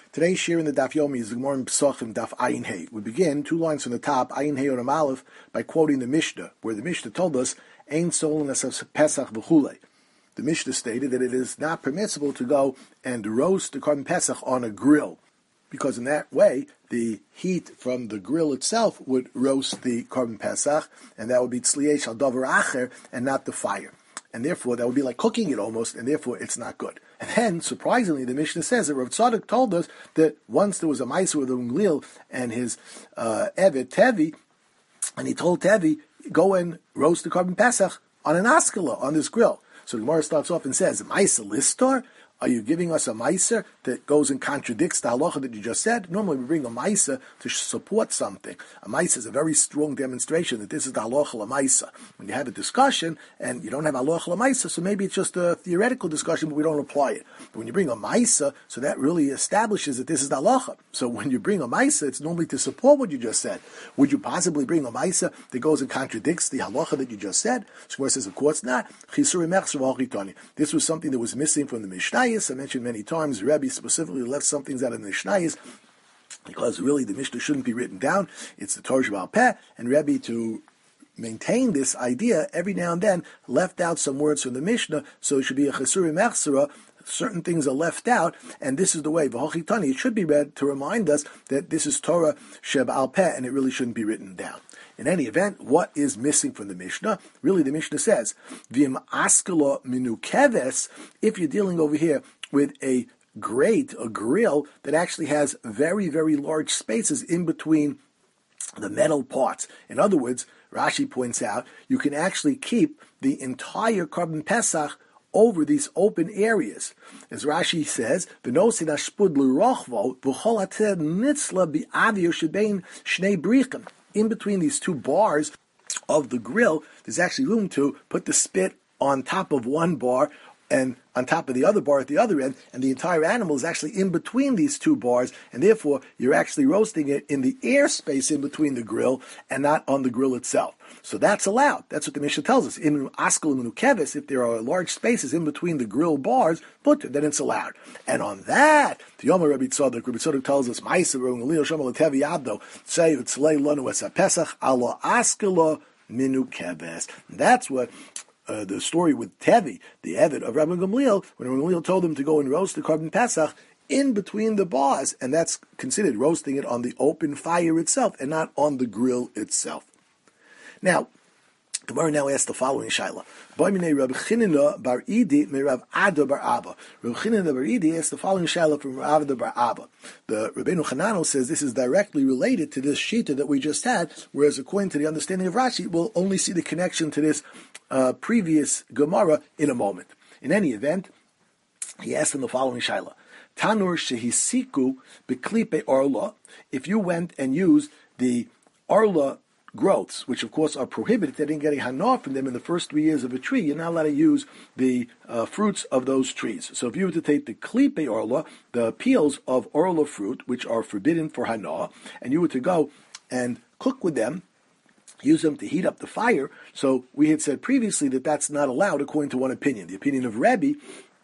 Today's shir in the Daf Yomi is the Gemara in Pesachim Daf Ayin Hey. We begin 2 lines from the top, Ayin Hey on Aleph, by quoting the Mishnah, where the Mishnah told us, Ein Solenas of Pesach v'chulei. The Mishnah stated that it is not permissible to go and roast the Korban Pesach on a grill, because in that way, the heat from the grill itself would roast the Korban Pesach, and that would be tzliyesh al davar acher, and not the fire. And therefore, that would be like cooking it almost, and therefore it's not good. And then, surprisingly, the Mishnah says that Rav Tzadok told us that once there was a Meiser with Gamliel and his Eved Tevi, and he told Tevi, go and roast the Korban Pesach on an askala, on this grill. So the Gemara starts off and says, Meiser listor? Are you giving us a Meiser that goes and contradicts the halacha that you just said? Normally we bring a Meiser to support something. A Meiser is a very strong demonstration that this is the halacha l'Meiser. When you have a discussion and you don't have halacha l'Meiser, so maybe it's just a theoretical discussion, but we don't apply it. But when you bring a Meiser, so that really establishes that this is the halacha. So when you bring a Meiser, it's normally to support what you just said. Would you possibly bring a Meiser that goes and contradicts the halacha that you just said? So says, of course not. This was something that was missing from the Mishnah. I mentioned many times, Rebbe specifically left some things out of the Mishnayos because really the Mishnah shouldn't be written down. It's the Torah Sheba'al Peh, and Rebbe, to maintain this idea, every now and then left out some words from the Mishnah, so it should be a Chesuri Mechsera. Certain things are left out, and this is the way. V'hochitani, it should be read to remind us that this is Torah Sheba'al Peh, and it really shouldn't be written down. In any event, what is missing from the Mishnah? Really, the Mishnah says, V'im askelo minu keves, if you're dealing over here with a grate, a grill, that actually has very, very large spaces in between the metal parts. In other words, Rashi points out, you can actually keep the entire Korban Pesach over these open areas. As Rashi says, in between these two bars of the grill, there's actually room to put the spit on top of one bar and on top of the other bar at the other end, and the entire animal is actually in between these two bars, and therefore you're actually roasting it in the air space in between the grill and not on the grill itself. So that's allowed. That's what the Mishnah tells us. In Askel and Keves, if there are large spaces in between the grill bars, then it's allowed. And on that, the Yomer Rabbi Tzadok tells us, Ma'aser Leo Shomer Letevi Abdo, say Tzlei Lanu Es HaPesach, Alo Askelo Minu Keves. That's what the story with Tevi, the Eved of Rabbi Gamliel, when Rabbi Gamliel told him to go and roast the Korban Pesach in between the bars, and that's considered roasting it on the open fire itself and not on the grill itself. Now, the Gemara now asks the following shaila. Rabbi Chinina bar Idi me Rav Ada bar Abba. Rabbi Chinina bar Idi asks the following shaila from Rav Ada bar Abba. The Rabbeinu Chananel says this is directly related to this shita that we just had, whereas according to the understanding of Rashi, we'll only see the connection to this previous Gemara in a moment. In any event, he asked him the following shaila. Tanur shehisiku beklipe orla. If you went and used the orla growths, which of course are prohibited, they didn't get a hana from them in the first 3 years of a tree, you're not allowed to use the fruits of those trees. So if you were to take the klipe orla, the peels of orla fruit, which are forbidden for hana, and you were to go and cook with them, use them to heat up the fire, so we had said previously that that's not allowed according to one opinion. The opinion of Rebbe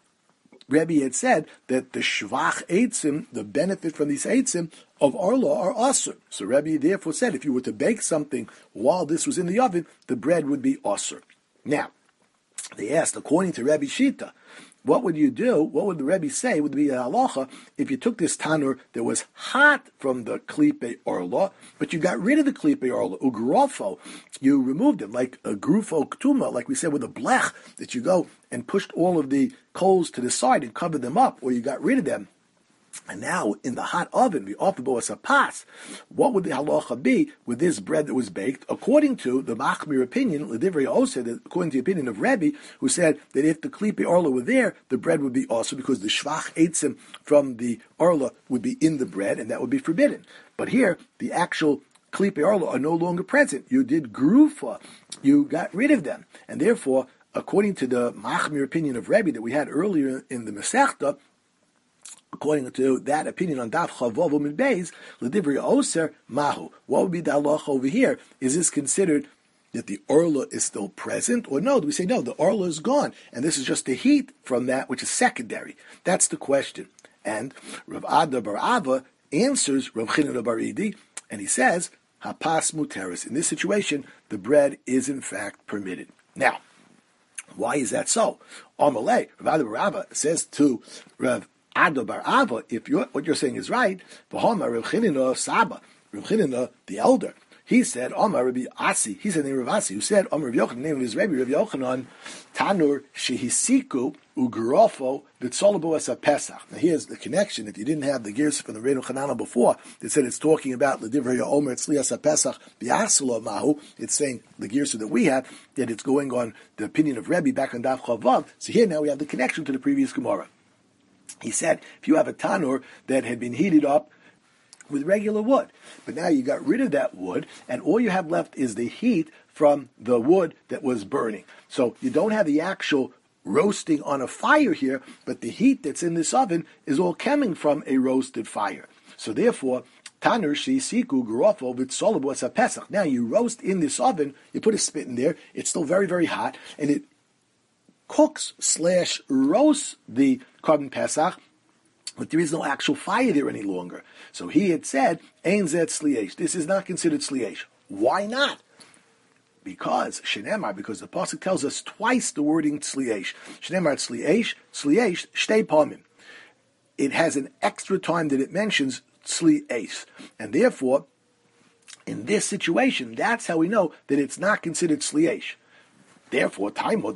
had said that the shvach eitzim, the benefit from these eitzim of Arla, are asur. So Rebbe therefore said if you were to bake something while this was in the oven, the bread would be asur. Now, they asked, according to Rebbe Shita, what would you do? What would the Rebbe say would be a halacha if you took this tanur that was hot from the klipe orla, but you got rid of the klipe orla, ugrofo, you removed it, like a grufo ktuma, like we said with a blech, that you go and pushed all of the coals to the side and covered them up, or you got rid of them. And now, in the hot oven, the offerbo as a pas, what would the halacha be with this bread that was baked? According to the Machmir opinion, L'divrei Oseh, according to the opinion of Rebbe, who said that if the klipe orla were there, the bread would be also because the shvach eitzim from the orla would be in the bread, and that would be forbidden. But here, the actual klipe orla are no longer present. You did grufa, you got rid of them, and therefore, according to the Machmir opinion of Rebbe that we had earlier in the Masechta, according to that opinion on Daf Chavav Amud Beis, L'divrei Oser Mahu. What would be the halacha over here? Is this considered that the orla is still present, or no? Do we say no? The orla is gone, and this is just the heat from that which is secondary. That's the question. And Rav Ada bar Ava answers Rav Chinina bar Idi, and he says, Hapas muteris. In this situation, the bread is in fact permitted. Now, why is that so? Amalei, Rav Ada bar Ava says to Rav Ada bar Ava, if what you're saying is right, V'hama Rav Chinina Saba, Rav Chinina the elder, he said, Amar Rabbi Asi, he said the name of Asi, who said, Amar Rabbi Yochanan, the name of his Rabbi, Rabbi Yochanan, Tanur Shehisiku Ugrofo V'tzolabu as a Pesach. Now here's the connection. If you didn't have the gears from the Reinu Chanana before, that said it's talking about the Divrei Omer Tzlias HaPesach B'Aselo Mahu, it's saying the gears that we have, that it's going on the opinion of Rebbe back on Daf Chavav. So here now we have the connection to the previous Gemara. He said, if you have a tanur that had been heated up with regular wood, but now you got rid of that wood, and all you have left is the heat from the wood that was burning. So you don't have the actual roasting on a fire here, but the heat that's in this oven is all coming from a roasted fire. So therefore, tanur sheisiku garofo v'tzolabu as a pesach. Now you roast in this oven, you put a spit in there, it's still very, very hot, and it cooks / roasts the korban pesach, but there is no actual fire there any longer. So he had said, Ein zet sliesh. This is not considered sliesh. Why not? Because the pasuk tells us twice the wording sliesh. Shenemar sliesh, shtei pamim. It has an extra time that it mentions sliesh. And therefore, in this situation, that's how we know that it's not considered sliesh. Therefore,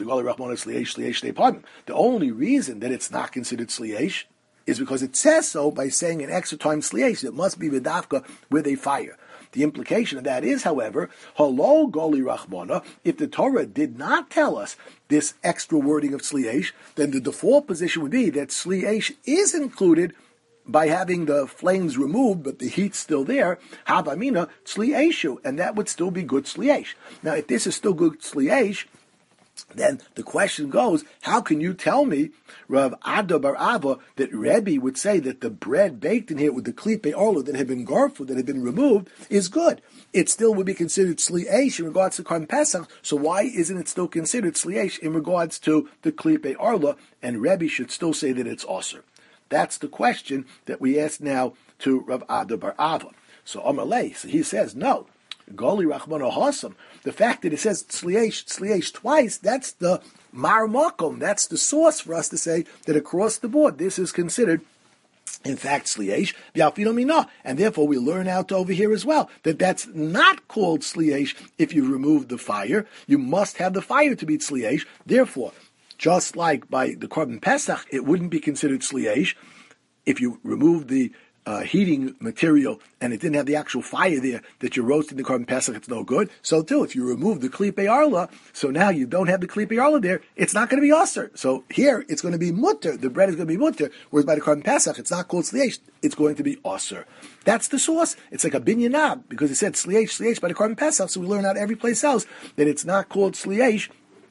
the only reason that it's not considered sliesh is because it says so by saying an extra time sliesh. It must be vidavka with a fire. The implication of that is, however, halo goli rachmana. If the Torah did not tell us this extra wording of sliesh, then the default position would be that sliesh is included by having the flames removed, but the heat's still there. Havamina slieshu, and that would still be good sliesh. Now, if this is still good sliesh, then the question goes, how can you tell me, Rav Ada bar Ava, that Rebbe would say that the bread baked in here with the klipe orla that had been garfud, that had been removed, is good? It still would be considered sliesh in regards to Korban Pesach, so why isn't it still considered sliesh in regards to the klipe orla, and Rebbe should still say that it's osir? That's the question that we ask now to Rav Ada bar Ava. So Amalei, so he says, no. Goli Rachmana Hasam. The fact that it says sliesh twice, that's the mar makom, that's the source for us to say that across the board this is considered, in fact, sliesh v'alfino mina, and therefore we learn out over here as well that that's not called sliesh if you remove the fire. You must have the fire to be sliesh. Therefore, just like by the Korban Pesach, it wouldn't be considered sliesh if you remove the heating material and it didn't have the actual fire there that you're roasting the Korban Pesach, it's no good. So too, if you remove the klipe arla, so now you don't have the klipe arla there, it's not going to be osir. So here, it's going to be mutter. The bread is going to be mutter, whereas by the Korban Pesach, it's not called sliesh, it's going to be osir. That's the source. It's like a binyanab, because it said sliesh by the Korban Pesach, so we learn out every place else that it's not called sliesh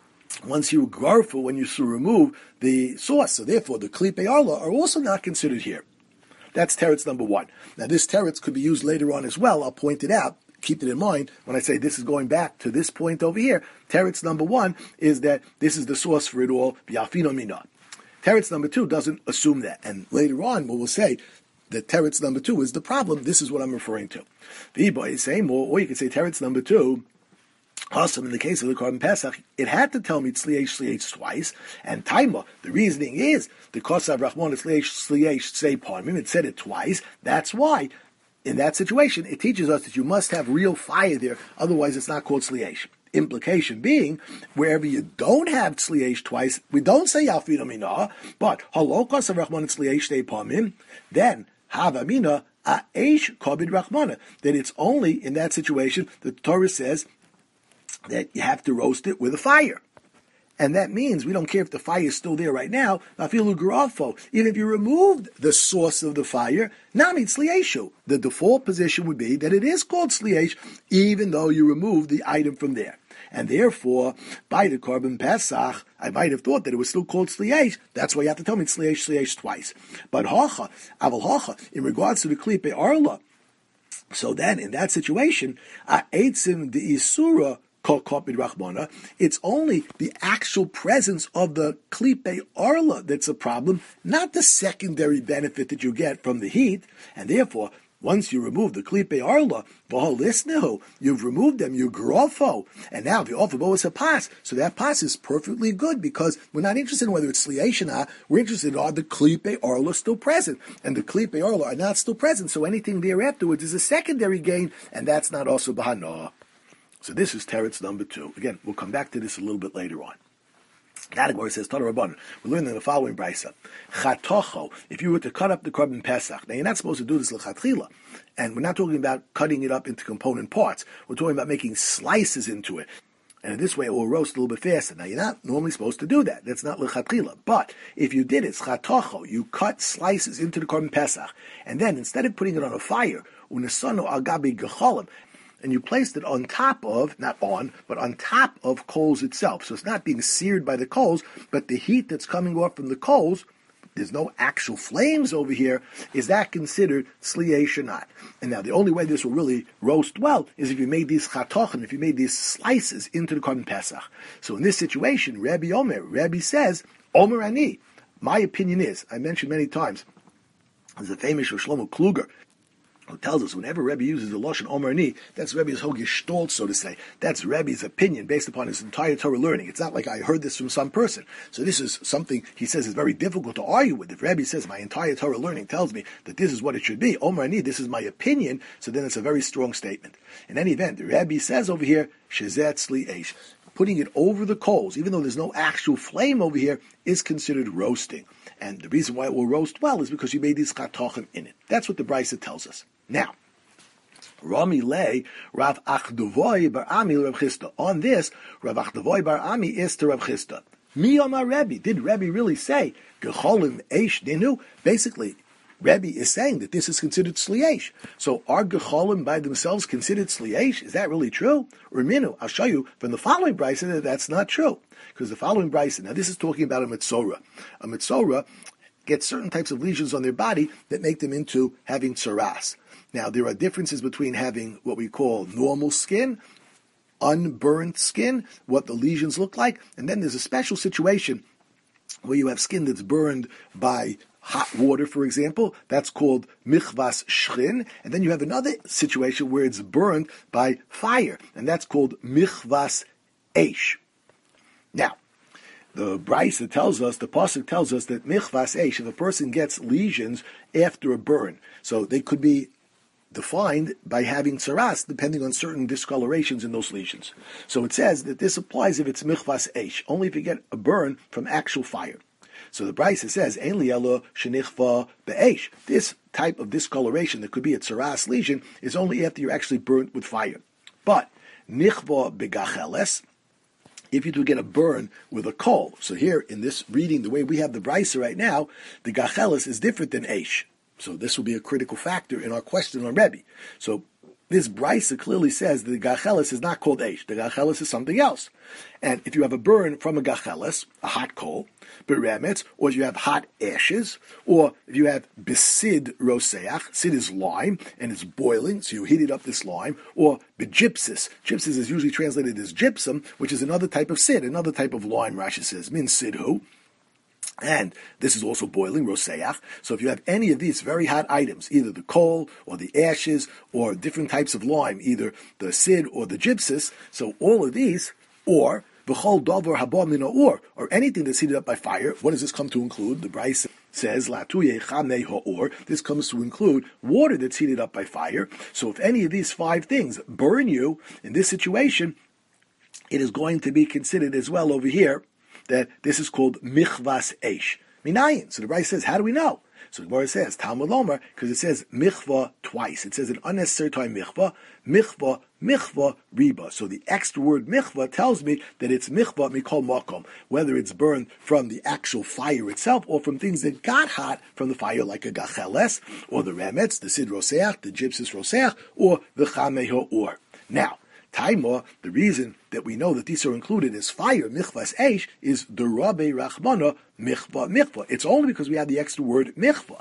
once you garful, when you remove the sauce. So therefore, the klipe arla are also not considered here. That's teretz number one. Now, this teretz could be used later on as well. I'll point it out. Keep it in mind when I say this is going back to this point over here. Teretz number one is that this is the source for it all, v'yafino mina. Teretz number two doesn't assume that. And later on, we will say that teretz number two is the problem. This is what I'm referring to. V'yiboy is saying more, or you can say teretz number two, awesome, in the case of the Korban Pesach, it had to tell me sliesh twice, and taima, the reasoning is, the kosav rachmon sliesh say parmim, it said it twice, that's why, in that situation, it teaches us that you must have real fire there, otherwise it's not called sliesh. Implication being, wherever you don't have sliesh twice, we don't say yafina minah, but halo kosav rachmon sliesh say parmim, then hava mina aish kabid rachmana, that it's only in that situation the Torah says that you have to roast it with a fire. And that means we don't care if the fire is still there right now, even if you removed the source of the fire, nami slieshu. The default position would be that it is called sliesh, even though you removed the item from there. And therefore, by the Korban Pesach, I might have thought that it was still called sliesh. That's why you have to tell me sliesh twice. But aval hacha, in regards to the klipe arla, so then in that situation, eitzim de isura It's only the actual presence of the klipe arla that's a problem, not the secondary benefit that you get from the heat, and therefore, once you remove the klipe arla, you've removed them, you grofo, and now the ofabo is a pas. So that pas is perfectly good because we're not interested in whether it's sliashana, we're interested in are the klipe arla still present, and the klipe arla are not still present. So anything there afterwards is a secondary gain, and that's not also bahana. So this is teretz number 2. Again, we'll come back to this a little bit later on. Category says Tana Rabban. We learned in the following brisa: Chatocho. If you were to cut up the korban pesach, now you're not supposed to do this lechatchila, and we're not talking about cutting it up into component parts. We're talking about making slices into it, and in this way it will roast a little bit faster. Now you're not normally supposed to do that. That's not lechatchila. But if you did it, chatocho, you cut slices into the korban pesach, and then instead of putting it on a fire, unesano al gabi gecholim, and you placed it on top of, not on, but on top of coals itself. So it's not being seared by the coals, but the heat that's coming off from the coals, there's no actual flames over here. Is that considered sliyesh or not? And now the only way this will really roast well is if you made these chatochen, if you made these slices into the korban pesach. So in this situation, Rabbi says, Omer ani. My opinion is, I mentioned many times, there's a famous Shlomo Kluger, who tells us whenever Rebbe uses the Lashon Omer Ani, that's Rebbe's whole gestalt, so to say. That's Rebbe's opinion based upon his entire Torah learning. It's not like I heard this from some person. So this is something he says is very difficult to argue with. If Rebbe says my entire Torah learning tells me that this is what it should be, Omer Ani, this is my opinion, so then it's a very strong statement. In any event, Rebbe says over here, Shezet Sli Eish. Putting it over the coals, even though there's no actual flame over here, is considered roasting. And the reason why it will roast well is because you made these chatochim in it. That's what the Brisa tells us. Now, Rami lay Rav Achdavoy bar Ami Rav Chisda. On this, Rav Achdavoy bar Ami is to Rav Chisda. Mi Amar Rebbe. Did Rebbe really say Gecholim Eish Dinu? Basically, Rebbe is saying that this is considered sliesh. So are Gecholim by themselves considered sliesh? Is that really true? Reminu, I'll show you from the following brisa that that's not true. Because the following brisa, now this is talking about a mitzora. A mitzora gets certain types of lesions on their body that make them into having tsaras. Now, there are differences between having what we call normal skin, unburned skin, what the lesions look like, and then there's a special situation where you have skin that's burned by hot water, for example. That's called michvas shchin. And then you have another situation where it's burned by fire, and that's called michvas eish. Now, the Brisa tells us, the Pasuk tells us that michvas eish, if a person gets lesions after a burn, so they could be defined by having tsaras, depending on certain discolorations in those lesions. So it says that this applies if it's michvas eish, only if you get a burn from actual fire. So the Brisa says, Ein li'elo shenichva be'eish. This type of discoloration that could be a tsaras lesion is only after you're actually burnt with fire. But nichva begacheles, if you do get a burn with a coal. So here in this reading, the way we have the Brisa right now, the gacheles is different than eish. So this will be a critical factor in our question on Rebbe. So this Brisa clearly says that the gacheles is not called eish. The gacheles is something else. And if you have a burn from a gacheles, a hot coal, beremetz, or if you have hot ashes, or if you have besid roseach, sid is lime, and it's boiling, so you heated up this lime, or begypsis. Gypsis is usually translated as gypsum, which is another type of sid, another type of lime, Rashi says, min sidhu. And this is also boiling, roseach. So if you have any of these very hot items, either the coal or the ashes or different types of lime, either the sid or the gypsis, so all of these, or v'chol davar haba min ha'or, or anything that's heated up by fire, what does this come to include? The Brisa says, latuye chamei ha'or, this comes to include water that's heated up by fire. So if any of these 5 things burn you, in this situation, it is going to be considered as well over here that this is called michvas eish. Minayin. So the Brisa says, how do we know? So the Gemara says, Talmud Lomer, because it says michva twice. It says an unnecessary time michva, riba. So the extra word michva tells me that it's michva mikol makom, whether it's burned from the actual fire itself or from things that got hot from the fire, like a gacheles, or the remetz, the sid roseach, the gypsis roseach, or the chamei ha'or. Now, Taima, the reason that we know that these are included as fire, michvas eish, is the Rabbi Rachmana michva. It's only because we have the extra word michva.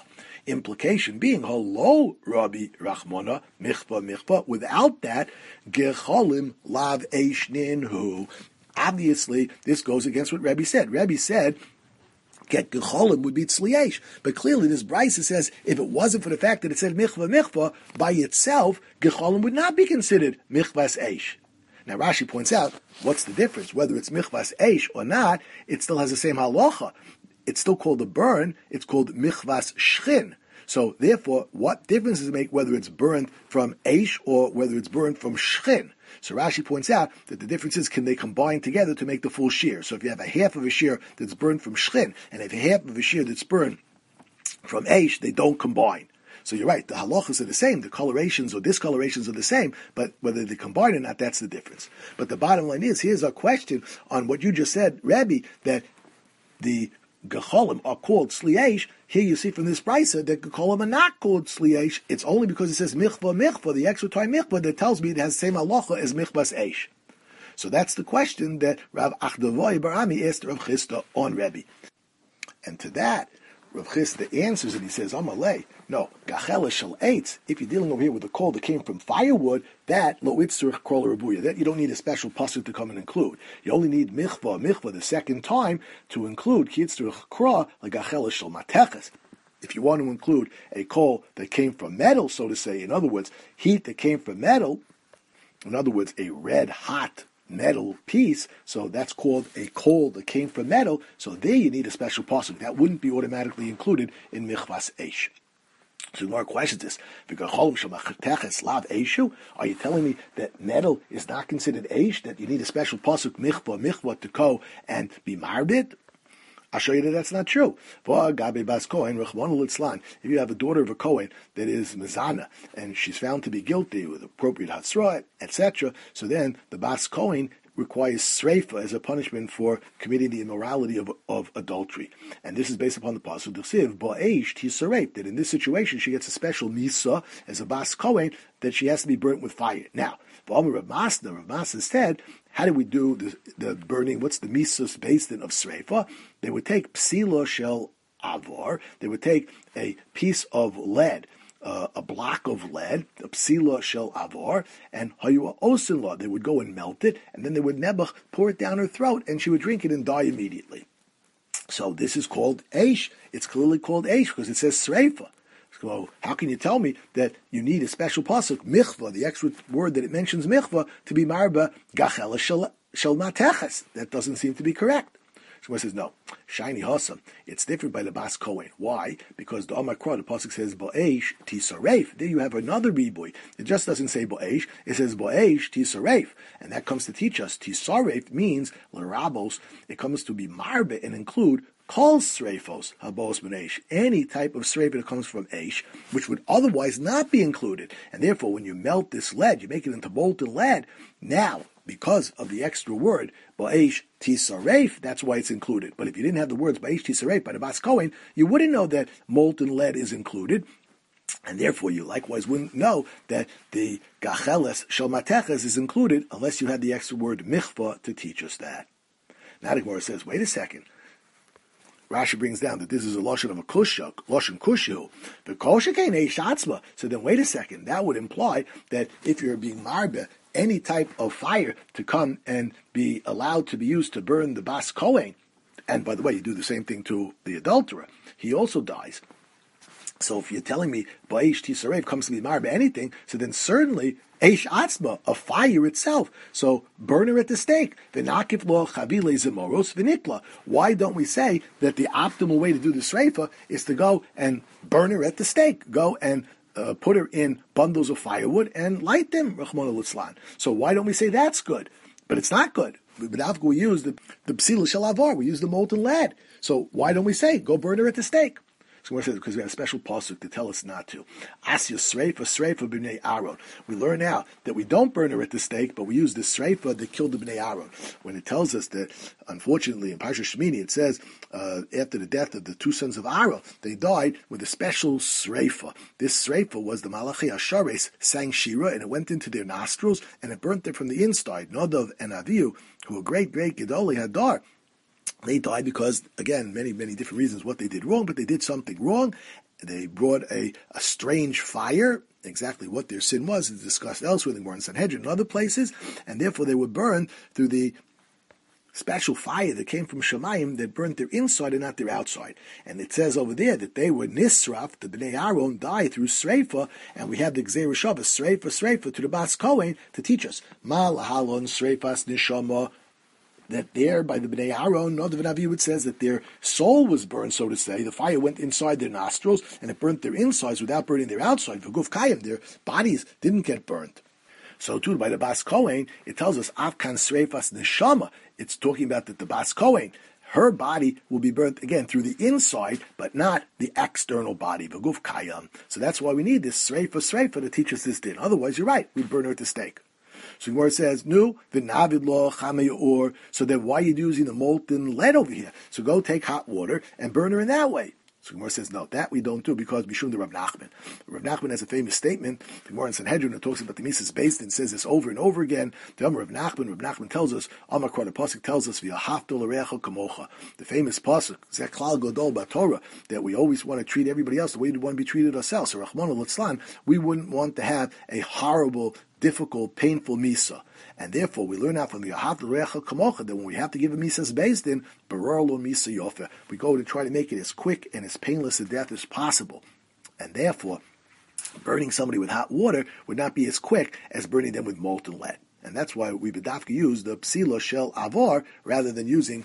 Implication being, Hello, Rabbi Rachmana, Michva. Without that, Gecholim Lav Eish Ninhu. Obviously, this goes against what Rebbe said. Rebbe said, get gecholim would be tzliesh. But clearly this brisa says if it wasn't for the fact that it said michva, by itself, gecholim would not be considered michvas eish. Now Rashi points out, what's the difference? Whether it's michvas eish or not, it still has the same halacha. It's still called a burn, it's called michvas shchin. So therefore, what difference does it make whether it's burned from eish or whether it's burned from shchin? So Rashi points out that the difference is, can they combine together to make the full shear? So if you have a half of a shear that's burned from shchin, and if a half of a shear that's burned from eish, they don't combine. So you're right, the halachas are the same, the colorations or discolorations are the same, but whether they combine or not, that's the difference. But the bottom line is, here's our question on what you just said, Rabbi, that the gecholim are called sliesh. Here you see from this brisa that gecholim are not called sliesh. It's only because it says michva, the extra time michva, that tells me it has the same halacha as michvas eish. So that's the question that Rav Achdavoy Barami asked Rav Chisda on Rebbe. And to that, Rav Chisda answers and he says, Amalei, no, gachela shel eitz, if you're dealing over here with a coal that came from firewood, that lo itzurich kol rabuya, that you don't need a special pasuk to come and include. You only need michva the second time to include ki itzurich kra like gachela shel mateches. If you want to include a coal that came from metal, so to say, in other words, heat that came from metal, in other words, a red hot metal piece, so that's called a coal that came from metal, so there you need a special pasuk. That wouldn't be automatically included in michvas eish. So the more question is, are you telling me that metal is not considered eish, that you need a special pasuk michva to go and be marbit? I'll show you that that's not true. If you have a daughter of a Kohen that is Mizana, and she's found to be guilty with appropriate Hatzra, etc., so then the Bas Kohen requires Sreifa as a punishment for committing the immorality of adultery. And this is based upon the Pasuk D'Chsiv, Bo'esh Tisaref, that in this situation she gets a special Misa as a Bas Kohen that she has to be burnt with fire. Now, Rav Masna said, how do we do the burning? What's the misus based of sreifa? They would take psila shel avor. They would take a piece of lead, a block of lead, a psila shel avor, and hayua osinla. They would go and melt it, and then they would nebuch pour it down her throat, and she would drink it and die immediately. So this is called eish. It's clearly called eish because it says sreifa. So how can you tell me that you need a special pasuk, michva, the extra word that it mentions michva, to be marba gachela shel mateches? That doesn't seem to be correct. Shmuel says, no, shiny hasam. It's different by the Bas Kohen. Why? Because the Amakra, the pasuk says bo'esh tisaref. There you have another riboy. It just doesn't say bo'esh. It says bo'esh tisaref, and that comes to teach us tisaref means l'rabos. It comes to be marba and include kol sreifos habos b'neish, any type of sreifa that comes from eish, which would otherwise not be included. And therefore, when you melt this lead, you make it into molten lead. Now, because of the extra word, ba'esh tisaref, that's why it's included. But if you didn't have the words ba'esh tisaref by the Bas Kohen, you wouldn't know that molten lead is included. And therefore, you likewise wouldn't know that the gacheles shel mateches is included unless you had the extra word michva to teach us that. Now the Gemara says, wait a second. Rashi brings down that this is a lashon of a kushuk, lashon kushu. The koshikein eish atzma. So then, wait a second. That would imply that if you're being marbe, any type of fire to come and be allowed to be used to burn the Bas Kohen, and by the way, you do the same thing to the adulterer, he also dies. So if you're telling me ba'esh tisaref comes to be marbe anything, so then certainly eish atzma, a fire itself. So burn her at the stake. V'nakif lo chavile zemoros v'nitla. Why don't we say that the optimal way to do the sreifa is to go and burn her at the stake? Go and put her in bundles of firewood and light them, Rachmana litzlan. So why don't we say that's good? But it's not good. But we use the psila shel avar, we use the molten lead. So why don't we say, go burn her at the stake? So it says, because we have a special pasuk to tell us not to. Asya sreifa b'nei Aaron. We learn now that we don't burn her at the stake, but we use the sreifa that killed the b'nei Aaron. When it tells us that, unfortunately, in Parsha Shemini, it says, after the death of the two sons of Aaron, they died with a special sreifa. This sreifa was the Malachi Ashares sang Shira, and it went into their nostrils, and it burnt them from the inside. Nadav and Avihu, who were great Gedolei Hadar, they died because, again, many different reasons what they did wrong, but they did something wrong, they brought a strange fire. Exactly what their sin was is discussed elsewhere in the Gemara in Sanhedrin and other places, and therefore they were burned through the special fire that came from Shemayim that burnt their inside and not their outside. And it says over there that they were nisraf, the Bnei Aaron died through Sreifa, and we have the Gzeir Shabbat, Sreifa to the Bas Kohen to teach us. Ma lahalon Sreifas nishama, that there by the Bnei Aaron, Nadav and Avihu, it says that their soul was burned, so to say. The fire went inside their nostrils, and it burnt their insides without burning their outside. For Guf Kayim, their bodies didn't get burnt. So too, by the Bas Kohen, it tells us, Avkan Sreifas Neshama. It's talking about that the Bas Kohen, her body will be burnt again through the inside, but not the external body, V'guf Kayam. So that's why we need this Sreifa to teach us this din. Otherwise, you're right, we'd burn her at the stake. So Gemara says, no, v'navid lo chameyor. So then why are you using the molten lead over here? So go take hot water and burn her in that way. So Gemara says, no, that we don't do because Mishum the Rav Nachman. Rav Nachman has a famous statement. Gemara in Sanhedrin that talks about the Mises based and says this over and over again. The Rav Nachman tells us, Amakar, the pasuk tells us, v'ahavto l'reacha kamocha. The famous pasuk, Zeklal Godol B'Torah, that we always want to treat everybody else the way we want to be treated ourselves. So Rachmana litzlan, we wouldn't want to have a horrible, difficult, painful misa. And therefore, we learn out from the Ahav L'Recha Kamocha that when we have to give a misas based in, Barar Lo Misa Yofa, we go to try to make it as quick and as painless a death as possible. And therefore, burning somebody with hot water would not be as quick as burning them with molten lead. And that's why we bedafka use the Psila Shel Avar rather than using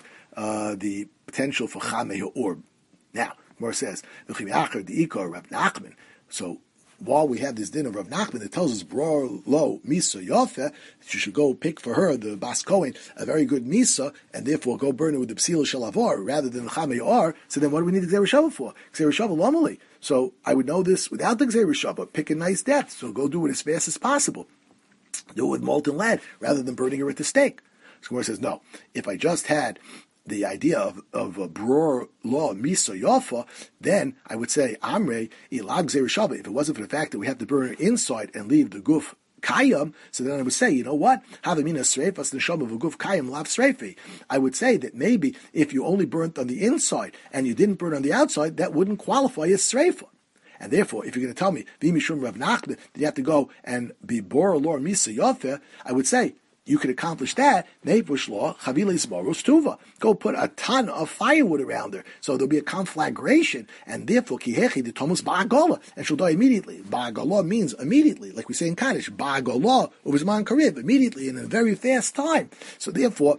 the potential for Chameh or. Now, Gemara says, V'chim Yachar D'Ikar Rav Nachman. So, while we have this din of Rav Nachman that tells us Brar Lo Misa Yofe, that you should go pick for her, the Bas Kohen, a very good Misa, and therefore go burn it with the Psila Shel Avar rather than the Chamei Or. So then what do we need the Gzeir Shavah for? Gzeir Shavah Lomali. So I would know this without the Gzeir Shavah. Pick a nice death. So go do it as fast as possible. Do it with molten lead rather than burning her at the stake. So Gemara says, no. If I just had the idea of a bror law misa yofa, then I would say amrei ilag zerishava. If it wasn't for the fact that we have to burn it inside and leave the guf kayam, so then I would say, you know what? Havamina sreifas neshama of a guf kayam lav sreifi. I would say that maybe if you only burnt on the inside and you didn't burn on the outside, that wouldn't qualify as sreifa. And therefore, if you're going to tell me v'mishum Rav Nachman that you have to go and be bor law misa yofa, I would say, you could accomplish that. Neivush law, chavilis baros tuva. Go put a ton of firewood around her, so there'll be a conflagration, and therefore kihechi the Thomas ba'agola, and she'll die immediately. Ba'agola means immediately, like we say in Kaddish. Ba'agola uvizman karib, immediately in a very fast time. So therefore,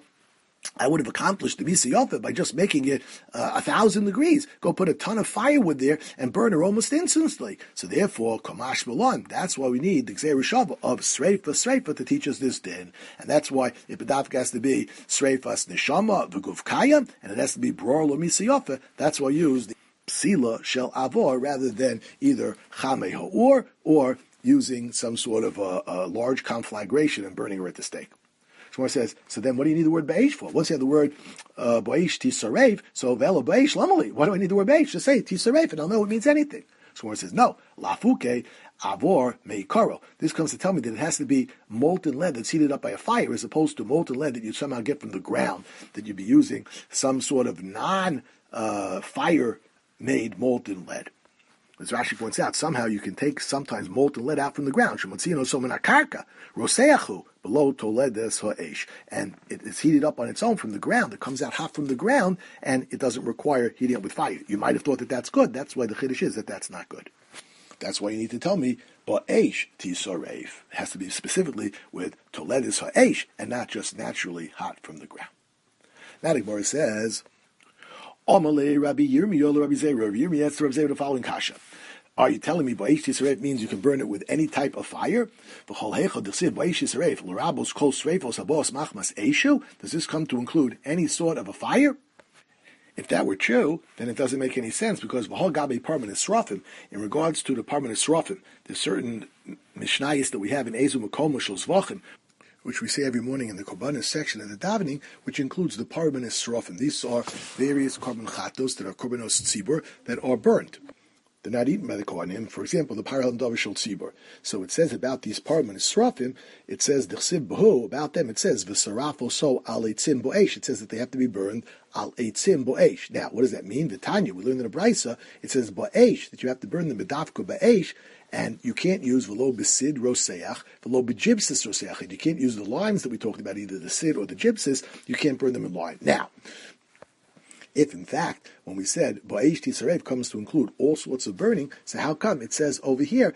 I would have accomplished the Misa Yofa by just making it 1,000 degrees. Go put a ton of firewood there and burn her almost instantly. So therefore, Kamash Malon, that's why we need the Gzeir Shavah of Sreifa to teach us this din. And that's why if the dafka has to be Sreifas Neshama V'Guf Kayam, and it has to be Bror Lo Misa Yofa, that's why I use the Psila Shel Avor rather than either Chamei Ha'or or using some sort of a large conflagration and burning her at the stake. Shmuel says, so then what do you need the word Be'esh for? Once you have the word Bo'esh Tisarev, so Velo Be'esh Lamali. Why do I need the word Be'esh? Just say Tisarev and I'll know it means anything. Shmuel says, no. Lafuke Avor Meikaro. This comes to tell me that it has to be molten lead that's heated up by a fire as opposed to molten lead that you somehow get from the ground, that you'd be using some sort of non-fire made molten lead. As Rashi points out, somehow you can take sometimes molten lead out from the ground. Below toledes ha'esh, and it is heated up on its own from the ground. It comes out hot from the ground, and it doesn't require heating up with fire. You might have thought that that's good. That's why the chiddush is that that's not good. That's why you need to tell me, ba'esh tisorev. It has to be specifically with toledes ha'esh, and not just naturally hot from the ground. Now the Gemara says, Amalei Rabbi Yirmiyah Rabbi Zera. Rabbi Yirmiyah asks Rabbi Zera the following kasha. Are you telling me Ba'esh Tisaref means you can burn it with any type of fire? Does this come to include any sort of a fire? If that were true, then it doesn't make any sense because in regards to the Parman Esrafim, there's certain Mishnayos that we have in Ezu Makom Shel which we say every morning in the Korbanos section of the davening, which includes the Parman Esrafim. These are various Korban Chatos that are Korbanos Tzibur that are burnt. they're not eaten by the Kohanim. For example, the Parah and Davar Shel Tzibur. So it says about these Parim and Srafim, it says, D'chsiv B'hu, about them, it says, V'saraf oso al eitzim bo'esh. It says that they have to be burned al eitzim bo'esh. Now, what does that mean? V'tanya, we learned in the Brisa, it says bo'esh, that you have to burn them b'dafka bo'esh, and you can't use v'lo b'sid roseach, v'lo b'jibsis roseach. And you can't use the limes that we talked about, either the sid or the gypsis. You can't burn them in lime. Now, if in fact, when we said ba'esh tisarev comes to include all sorts of burning, so how come it says over here,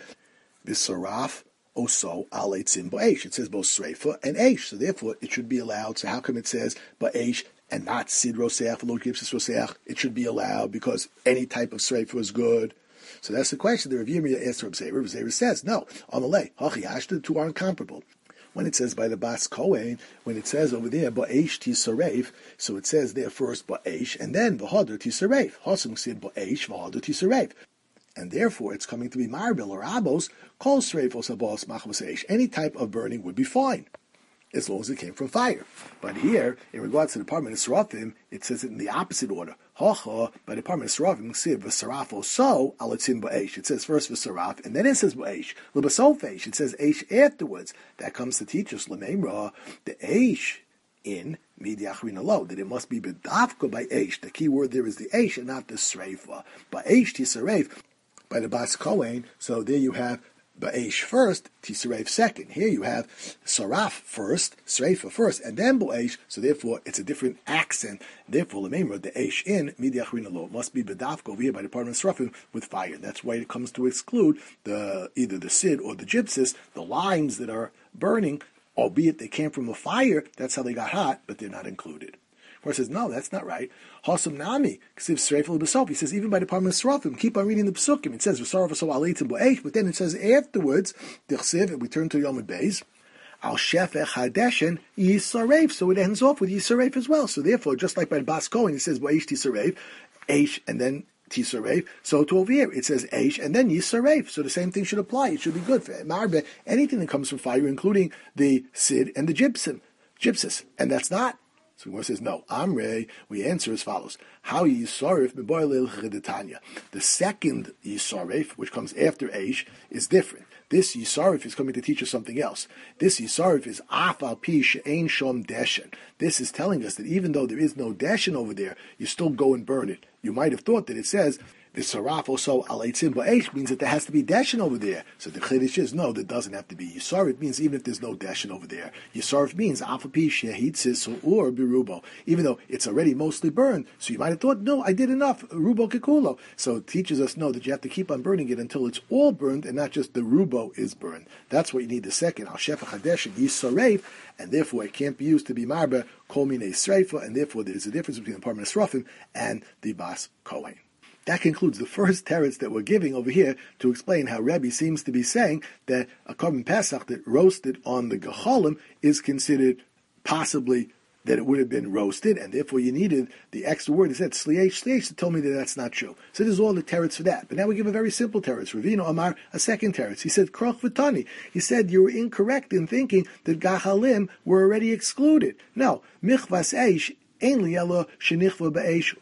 v'saraf oso al eitzim ba'esh? It says both sreifa and eish, so therefore it should be allowed. So how come it says ba'esh and not sid roseach, v'lo gypsis roseach? It should be allowed because any type of sreifa is good. So that's the question. The Rav Yirmiyah asked Rav Zera. Rav Zera says, no, amalei, hachi hashta, the two aren't comparable. When it says by the Bas Kohen, when it says over there, ba'esh tisarev, so it says there first ba'esh, and then v'hadar tisarev. Hasum said ba'esh v'hadar tisarev. And therefore, it's coming to be marbil or abos, kol sreifos abos machmas eish. Any type of burning would be fine, as long as it came from fire. But here, in regards to the Parmen Srafim, it says it in the opposite order. Hacha, by the Parmen Srafim, siv v'saraf so alatzim ba'esh. It says first v'saraf, and then it says ba'esh. L'basof eish, it says eish afterwards. That comes to teach us, l'meimra, the eish in midiachrin alo, that it must be bedavka by eish. The key word there is the eish and not the sreifa. Ba'esh tisarev, by the Bas Kohen, so there you have Ba'esh first, Tisarev second. Here you have Saraf first, Sreifa first, and then Ba'esh, so therefore it's a different accent. Therefore, remember, the Eish in Midiachrin Alo must be Bedavka over here by the Parmen Srafim with fire. That's why it comes to exclude either the Sid or the Gypsis, the limes that are burning, albeit they came from a fire, that's how they got hot, but they're not included. Or says, no, that's not right. Hasam nami, ksiv sreifel b'sof. He says, even by the Parmen Srafim, keep on reading the Pesukim. It says, v'sarav v'so aleitim bo'esh, but then it says afterwards, d'chsiv, and we turn to Yomid Beis, al shefech hadeshen yisareif. So it ends off with yisareif as well. So therefore, just like by the Bas Kohen, it says, bo'esh tisareif, eish, and then tisareif. So to over here, it says eish, and then yisareif. So the same thing should apply. It should be good for marbe, anything that comes from fire, including the sid and the gypsis. And that's not. So the Gemara says, no, Amrei, we answer as follows. How Yisarif B'Boilil Chedetanya. The second Yisarif, which comes after Eish, is different. This Yisarif is coming to teach us something else. This Yisarif is Afal Pi She'ein Shom Deshen. This is telling us that even though there is no Deshen over there, you still go and burn it. You might have thought that it says, the saraf also al eitzim ba'esh means that there has to be deshin over there. So the chiddush is no, there doesn't have to be. Yisarif means even if there's no deshin over there. Yisarif means afapi shehitzis or birubo. Even though it's already mostly burned, so you might have thought, no, I did enough. Rubo kikulo. So it teaches us no that you have to keep on burning it until it's all burned and not just the rubo is burned. That's what you need the second al shefach hadeshin yisarif, and therefore it can't be used to be marba kol minei sreifa, and therefore there is a difference between the Parmen Srafim and the Bas Kohen. That concludes the first teretz that we're giving over here to explain how Rebbe seems to be saying that a korban pesach that roasted on the gecholim is considered possibly that it would have been roasted, and therefore you needed the extra word. He said, Sliyesh, to tell me that that's not true. So this is all the teretz for that. But now we give a very simple teretz. Ravino Amar, a second teretz. He said, Kroch v'tani. He said, you were incorrect in thinking that gachalim were already excluded. No, michvas eish, ein lielo shenichva ba'eish,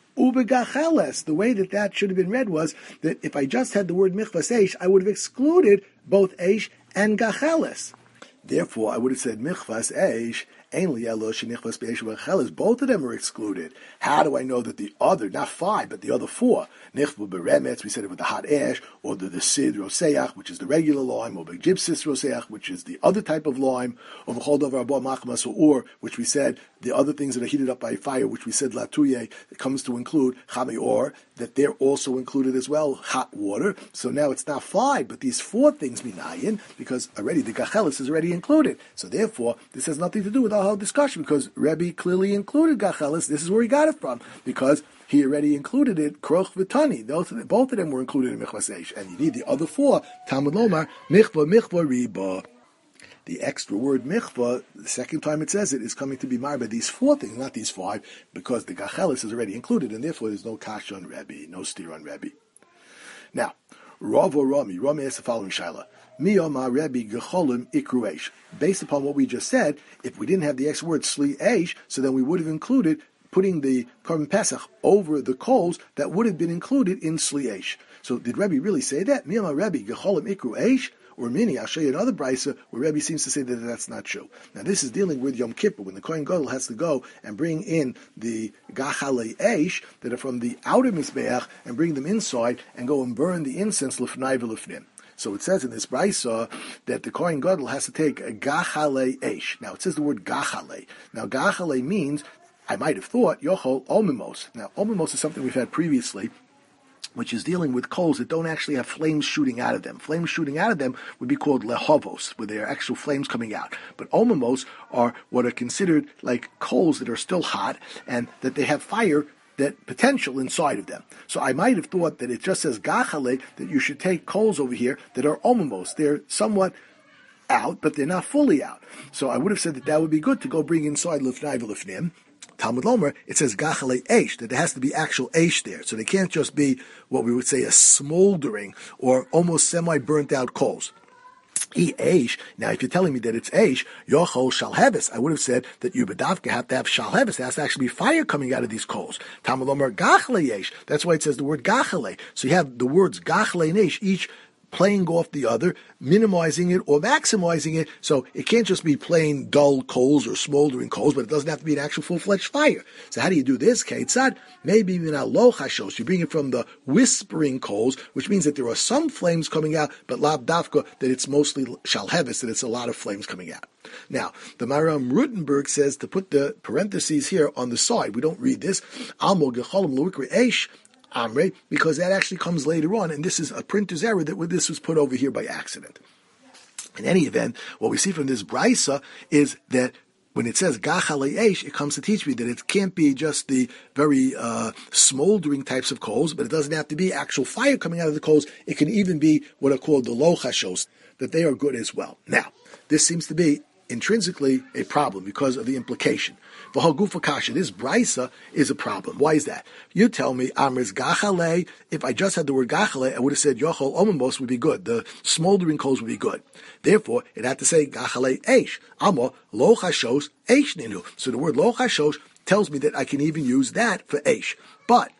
the way that should have been read was that if I just had the word michvas eish, I would have excluded both eish and gacheles. Therefore, I would have said michvas eish, both of them are excluded. How do I know that the other, not five, but the other four, nichvu beremetz, we said it with the hot ash, or the sid roseach, which is the regular lime, or the gypsis roseach, which is the other type of lime, or or which we said the other things that are heated up by fire, which we said latuye, it comes to include chameor, that they're also included as well, hot water. So now it's not five, but these four things minayin, because already the gachelis is already included. So therefore, this has nothing to do with our whole discussion, because Rebbe clearly included gachelis. This is where he got it from, because he already included it, kroch v'tani. Both of them were included in michvas eish, and you need the other four, Talmud lomar, michva riba. The extra word michva, the second time it says it, is coming to be marba these four things, not these five, because the gachelis is already included, and therefore there's no kasha on Rebbe, no steer on Rebbe. Now, Rav or Rami asks the following shaila. Miyoma Rebbe gecholim ikru eish. Based upon what we just said, if we didn't have the extra word sli eish, so then we would have included putting the korban pesach over the coals that would have been included in sli eish. So did Rebbe really say that? Miyama Rebbe, Gecholim Ikru Eish? Or Mini, I'll show you another brisa where Rebbe seems to say that that's not true. Now this is dealing with Yom Kippur, when the Kohen Gadol has to go and bring in the Gachalei Eish that are from the outer Mizbeach and bring them inside and go and burn the incense L'fnai v'L'fnim. So it says in this brisa that the Kohen Gadol has to take a Gachalei Eish. Now it says the word Gachalei. Now Gachalei means, I might have thought, Yochol Omimos. Now Omimos is something we've had previously, which is dealing with coals that don't actually have flames shooting out of them. Flames shooting out of them would be called lehovos, where there are actual flames coming out. But omimos are what are considered like coals that are still hot and that they have fire, that potential inside of them. So I might have thought that it just says gachale, that you should take coals over here that are omimos. They're somewhat out, but they're not fully out. So I would have said that would be good to go bring inside lifnai v'lifnim. Talmud Lomer, it says gachale eish, that there has to be actual eish there. So they can't just be what we would say a smoldering or almost semi-burnt out coals. Eish. Now, if you're telling me that it's eish, yochol shalheves, I would have said that you bedavka have to have shalheves. There has to actually be fire coming out of these coals. Talmud Lomer gachale eish. That's why it says the word gachale. So you have the words gachale and eish, each playing off the other, minimizing it or maximizing it. So it can't just be plain dull coals or smoldering coals, but it doesn't have to be an actual full-fledged fire. So how do you do this? Keitzad, maybe even lo chashos. You bring it from the whispering coals, which means that there are some flames coming out, but lab dafka, that it's mostly shalhevis, that it's a lot of flames coming out. Now, the Maram Rutenberg says to put the parentheses here on the side. We don't read this. Almo gecholim loikri eish, Amre, because that actually comes later on, and this is a printer's error that this was put over here by accident. In any event, what we see from this brisa is that when it says gachale eish, it comes to teach me that it can't be just the very smoldering types of coals, but it doesn't have to be actual fire coming out of the coals. It can even be what are called the lochashos, that they are good as well. Now, this seems to be intrinsically a problem because of the implication. V'hagufa kasha, this brisa is a problem. Why is that? You tell me, Amr's gachale, if I just had the word gachale, I would have said yochol omimos would be good. The smoldering coals would be good. Therefore, it had to say gachale eish. Amo lo chashos eish ninu. So the word lo chashos tells me that I can even use that for eish. But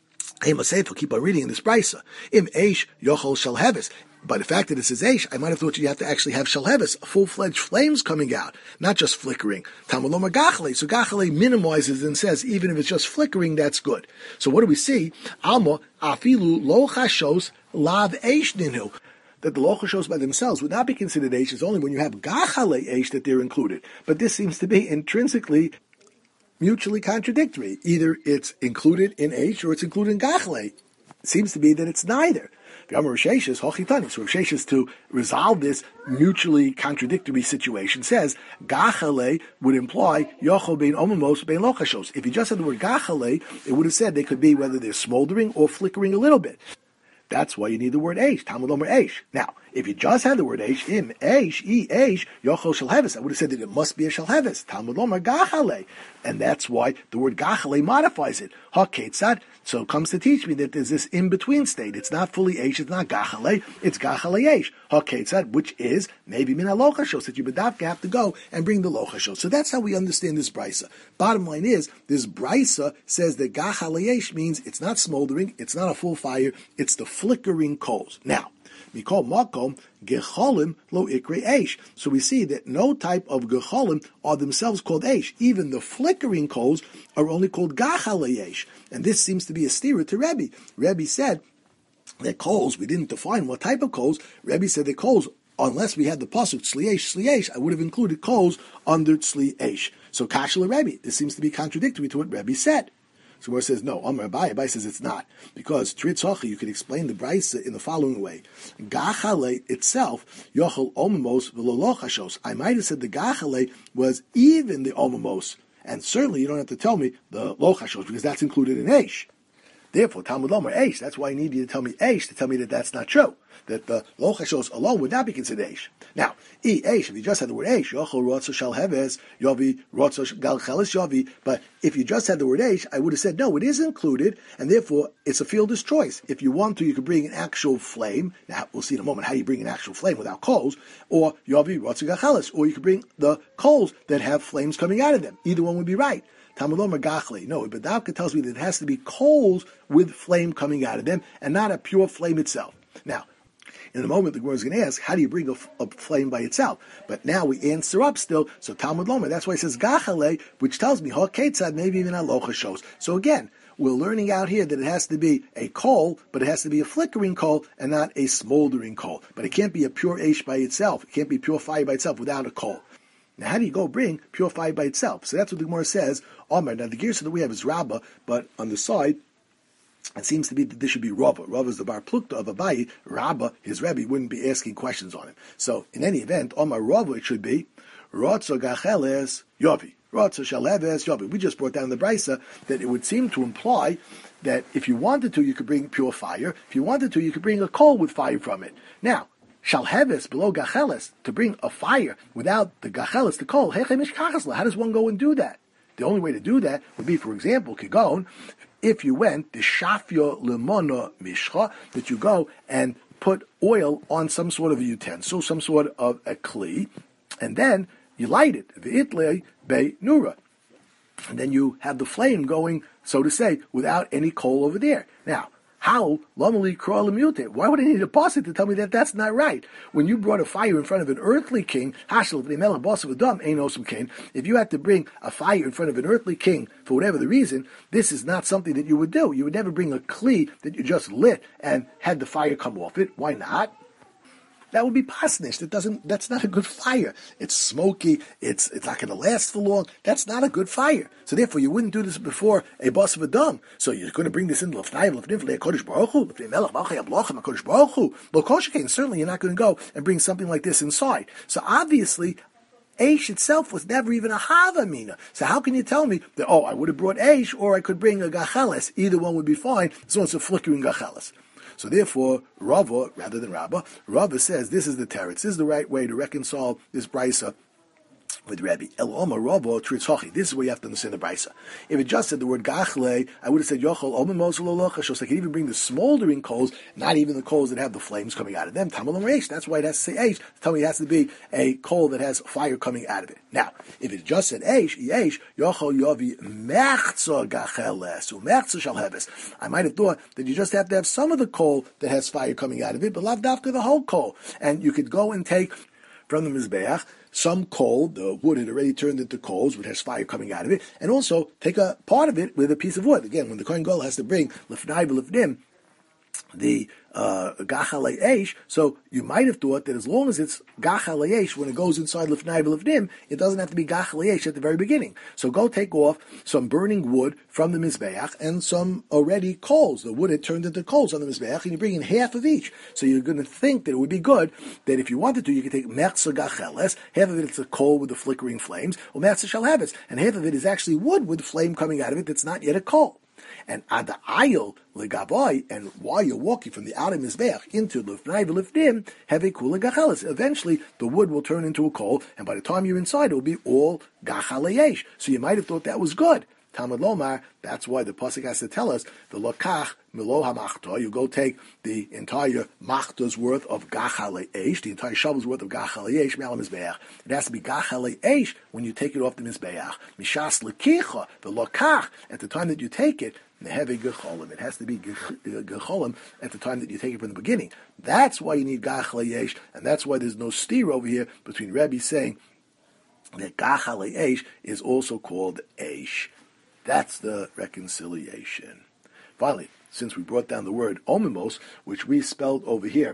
I must say, if I keep on reading in this brisa, im eish yochol shalheves. But the fact that it says eish, I might have thought you have to actually have shalheves, full-fledged flames coming out, not just flickering. Talmud Lomer gachale. So gachale minimizes and says, even if it's just flickering, that's good. So what do we see? Alma afilu lo chashos lav eish ninu. That the lo chashos by themselves would not be considered eish. It's only when you have gachale eish that they're included. But this seems to be intrinsically mutually contradictory. Either it's included in eish or it's included in gachale. It seems to be that it's neither. So Rav Sheshes, to resolve this mutually contradictory situation, says gachale would imply yochol bein omimos bein lochashos. If you just had the word gachale, it would have said they could be whether they're smoldering or flickering a little bit. That's why you need the word eish. Talmud Lomer eish. Now, if you just had the word eish, im eish, eish, yochol shalheves, I would have said that it must be a shalheves. Talmud Lomer gachale. And that's why the word gachale modifies it. Ha-ketzad. So it comes to teach me that there's this in-between state. It's not fully eish, it's not gachale, it's gachale eish. Ha-ketzad, which is maybe min ha-lochashos, that you bedavka have to go and bring the lochashos. So that's how we understand this brisa. Bottom line is, this brisa says that gachale eish means it's not smoldering, it's not a full fire, it's the flickering coals. Now, Mikol makom gecholim lo ikre eish. So we see that no type of gecholim are themselves called eish. Even the flickering coals are only called gachale eish. And this seems to be a steer to Rebbe. Rebbe said that coals, we didn't define what type of coals. Rebbe said that coals, unless we had the pasuk tzli I would have included coals under tzli eish. So kashla Rebbe. This seems to be contradictory to what Rebbe said. So where it says no, Amar Abai says it's not, because Tritzochi, you can explain the brisa in the following way: Gachale itself, Yochel Omimos v'Lolochashos. I might have said the Gachale was even the Omimos, and certainly you don't have to tell me the Lochashos because that's included in Eish. Therefore, Talmud Lomer Eish. That's why I need you to tell me Eish to tell me that that's not true. That the Lochashos alone would not be considered Eish. Now, Eish, if you just had the word Eish, Yochel Rotzo Shal Heves, Yovi, Rotzo Gal Chelis Yovi, but if you just had the word Eish, I would have said, no, it is included, and therefore, it's a fielder's choice. If you want to, you could bring an actual flame. Now, we'll see in a moment how you bring an actual flame without coals, or Yovi, Rotzo Gal Chelis, or you could bring the coals that have flames coming out of them. Either one would be right. Talmud Lomar Gachle. No, Bedavka tells me that it has to be coals with flame coming out of them, and not a pure flame itself. Now, in a moment, the Gemara is going to ask, how do you bring a flame by itself? But now we answer up still, so Talmud Lomar, that's why it says Gachale, which tells me, Ketzad, maybe even Alocha shows. So again, we're learning out here that it has to be a coal, but it has to be a flickering coal and not a smoldering coal. But it can't be a pure ash by itself. It can't be pure fire by itself without a coal. Now, how do you go bring pure fire by itself? So that's what the Gemara says. Omar. Now, the Gersa that we have is Rabbah, but on the side, it seems to be that this should be Rava. Rava is the bar plukta of Abayi. Rabbah, his Rebbe, wouldn't be asking questions on him. So, in any event, Omar Rava, it should be Rotzo Gacheles Yovi. Rotzo Shaleves Yovi. We just brought down the Brisa that it would seem to imply that if you wanted to, you could bring pure fire. If you wanted to, you could bring a coal with fire from it. Now, Shalheves below Gacheles, to bring a fire without the Gacheles, the coal, how does one go and do that? The only way to do that would be, for example, Kigon, if you went, the Shafyo Lemona Mishcha, that you go and put oil on some sort of a utensil, some sort of a kli, and then you light it, V'itle Be Nura. And then you have the flame going, so to say, without any coal over there. Now, how Lamali Kral Mute? Why would I need a pasuk to tell me that that's not right? When you brought a fire in front of an earthly king, Hashel V'Melech Boss of Adam Ein Osam Kain. If you had to bring a fire in front of an earthly king for whatever the reason, this is not something that you would do. You would never bring a kli that you just lit and had the fire come off it. Why not? That would be pasnish. That's not a good fire. It's smoky. It's not going to last for long. That's not a good fire. So therefore, you wouldn't do this before a boss of a dam. So you're going to bring this in l'fnai, l'fnim, l'kodesh baruch hu, l'fnei melech, malchei ablochem, l'kodesh baruch hu. L'koshkein, certainly you're not going to go and bring something like this inside. So obviously, Aish itself was never even a Havamina. So how can you tell me that, I would have brought Aish, or I could bring a Gacheles? Either one would be fine, as long as it's a flickering Gacheles. So therefore, Rava, rather than Rabbah, Rava says this is the teretz. This is the right way to reconcile this brisa with Rebbe. El Omer Rava Tritzochi. This is where you have to understand the brisa. If it just said the word Gachle, I would have said Yochel Omer Mosel Olocha. So I can even bring the smoldering coals, not even the coals that have the flames coming out of them. Tamalom Reish. That's why it has to say Eish. Tell me it has to be a coal that has fire coming out of it. Now, if it just said Eish, Yochel Yovi Mechza Gacheles, Mechza Shalheves. I might have thought that you just have to have some of the coal that has fire coming out of it, but lav dafka the whole coal. And you could go and take from the Mizbeach some coal, the wood had already turned into coals, which has fire coming out of it, and also take a part of it with a piece of wood. Again, when the Kohen Gadol has to bring Lefnai V'Lefnim, the Gachalei Eish, so you might have thought that as long as it's Gachalei Eish, when it goes inside Lefnai V'Lefnim, it doesn't have to be Gachalei Eish at the very beginning. So go take off some burning wood from the Mizbeach and some already coals. The wood had turned into coals on the Mizbeach, and you bring in half of each. So you're going to think that it would be good that if you wanted to, you could take Mechza Gacheles, half of it is a coal with the flickering flames, or Mechza Shalheves, and half of it is actually wood with flame coming out of it that's not yet a coal. And ad ayil legavoy, and while you're walking from the outer mizbeach into lifnai v'lifnim, have a kula gacheles. Eventually, the wood will turn into a coal, and by the time you're inside, it will be all gachaleyesh. So you might have thought that was good. Talmud Lomar, that's why the pasuk has to tell us the lokach milo hamachta. You go take the entire machta's worth of gachaleyesh, the entire shovel's worth of gachaleyesh me'al mizbeach. It has to be gachaleyesh when you take it off the mizbeach. Mishas lekicha the lokach at the time that you take it. Nehevi gecholim. It has to be gecholim at the time that you take it from the beginning. That's why you need gachaleyesh, and that's why there's no steer over here between Rebbe saying that gachaleyesh is also called eish. That's the reconciliation. Finally, since we brought down the word omimos, which we spelled over here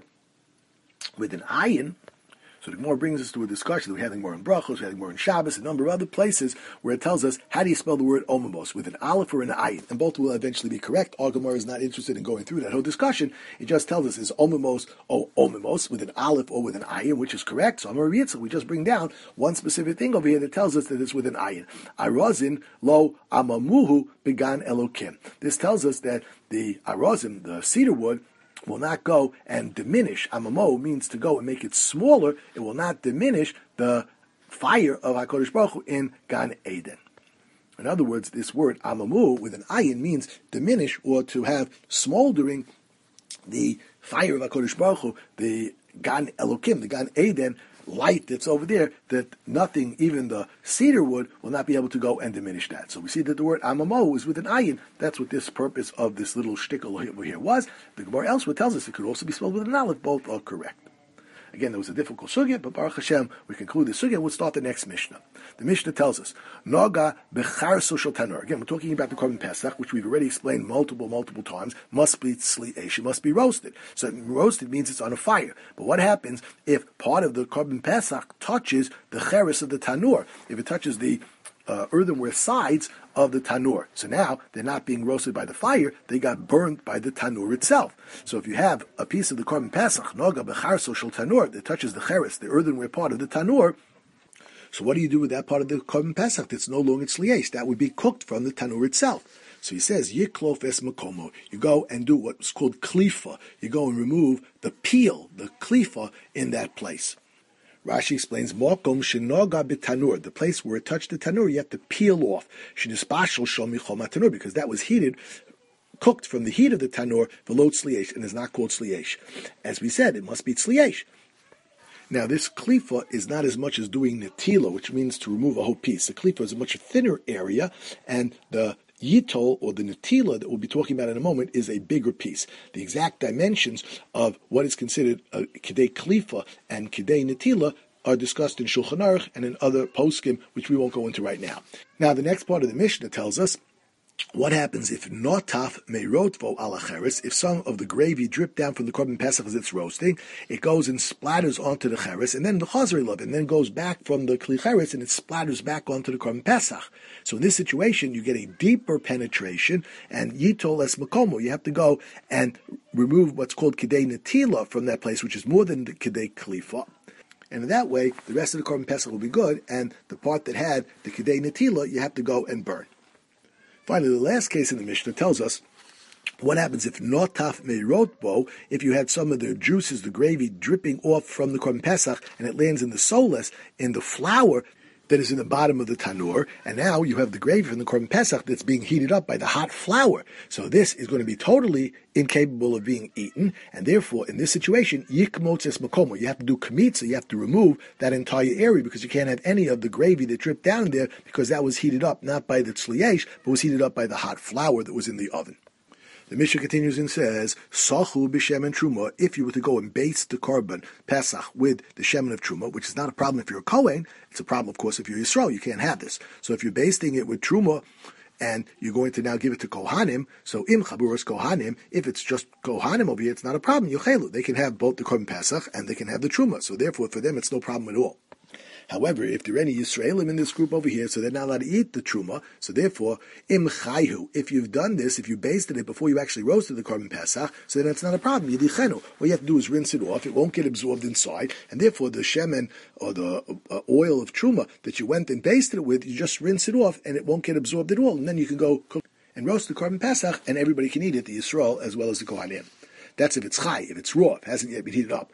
with an ayin, so the Gemara brings us to a discussion that we're having more in Brachos, we're having more in Shabbos, a number of other places where it tells us how do you spell the word omimos, with an aleph or an ayin, and both will eventually be correct. Our Gemara is not interested in going through that whole discussion. It just tells us is omimos or omimos with an aleph or with an ayin, which is correct. So Amar Yitzchak, we just bring down one specific thing over here that tells us that it's with an ayin. Arazin lo amamuhu began elokim. This tells us that the arazim, the cedar wood, will not go and diminish. Amamo means to go and make it smaller. It will not diminish the fire of HaKadosh Baruch Hu in Gan Eden. In other words, this word amamu with an ayin means diminish or to have smoldering the fire of HaKadosh Baruch Hu, the Gan Elokim, the Gan Eden light that's over there, that nothing, even the cedar wood, will not be able to go and diminish that. So we see that the word amamo is with an ayin. That's what this purpose of this little shtickle over here was. The Gemara elsewhere tells us it could also be spelled with an aleph. Both are correct. Again, there was a difficult sugya, but Baruch Hashem, we conclude the sugya. We'll start the next Mishnah. The Mishnah tells us, Noga becharso shel tanur. Again, we're talking about the Korban Pesach, which we've already explained multiple times. Must be tzli'esh, it must be roasted. So roasted means it's on a fire. But what happens if part of the Korban Pesach touches the cheres of the tanur? If it touches the earthenware sides of the tanur. So now they're not being roasted by the fire, they got burned by the tanur itself. So if you have a piece of the Korban Pesach, Noga becharso shel tanur, that touches the cheres, the earthenware part of the tanur, so what do you do with that part of the Korban Pesach that's no longer tzliyesh? That would be cooked from the tanur itself. So he says, Yiklof es makomo. You go and do what's called klifa. You go and remove the peel, the klifa, in that place. Rashi explains, Mokom shenoga b'tanur, the place where it touched the tanur, you have to peel off. Shenispashel shel michom tanur, because that was heated, cooked from the heat of the tanur, v'lo tzliyesh, and is not called tzliyesh. As we said, it must be tzliyesh. Now, this klifa is not as much as doing netila, which means to remove a whole piece. The klifa is a much thinner area, and the yitol, or the netila, that we'll be talking about in a moment, is a bigger piece. The exact dimensions of what is considered a kidei klifa and kidei netila are discussed in Shulchan Aruch and in other poskim, which we won't go into right now. Now, the next part of the Mishnah tells us, what happens if notaf meirotvo alacheres, if some of the gravy dripped down from the Korban Pesach as it's roasting, it goes and splatters onto the cheres, and then the chazri love, and then goes back from the kli cheres, and it splatters back onto the Korban Pesach. So in this situation, you get a deeper penetration, and yitol es makomo, you have to go and remove what's called kidei netila from that place, which is more than the kidei klifa. And in that way, the rest of the Korban Pesach will be good, and the part that had the kidei netila, you have to go and burn. Finally, the last case in the Mishnah tells us what happens if notaf meirotbo, if you had some of the juices, the gravy, dripping off from the Korban Pesach, and it lands in the soles, in the flour that is in the bottom of the tanur, and now you have the gravy from the Korban Pesach that's being heated up by the hot flour. So this is going to be totally incapable of being eaten, and therefore, in this situation, yikmotz es makomo, you have to do kmitza, you have to remove that entire area, because you can't have any of the gravy that dripped down there, because that was heated up not by the tzliyesh, but was heated up by the hot flour that was in the oven. The Mishnah continues and says, Sachu b'shemen truma, if you were to go and baste the Korban Pesach with the shemen of truma, which is not a problem if you're a Kohen, it's a problem, of course, if you're Yisrael, you can't have this. So if you're basting it with truma, and you're going to now give it to Kohanim, so im chaburas Kohanim, if it's just Kohanim over here, it's not a problem, yochelu. They can have both the Korban Pesach and they can have the truma, so therefore for them it's no problem at all. However, if there are any Yisraelim in this group over here, so they're not allowed to eat the truma, so therefore, im chayhu, if you've done this, if you basted it before you actually roasted the Korban Pesach, so then it's not a problem, yidichenu. What you have to do is rinse it off, it won't get absorbed inside, and therefore the shemen, or the oil of truma that you went and basted it with, you just rinse it off, and it won't get absorbed at all, and then you can go cook and roast the Korban Pesach, and everybody can eat it, the Yisrael as well as the Kohanim. That's if it's chai, if it's raw, it hasn't yet been heated up.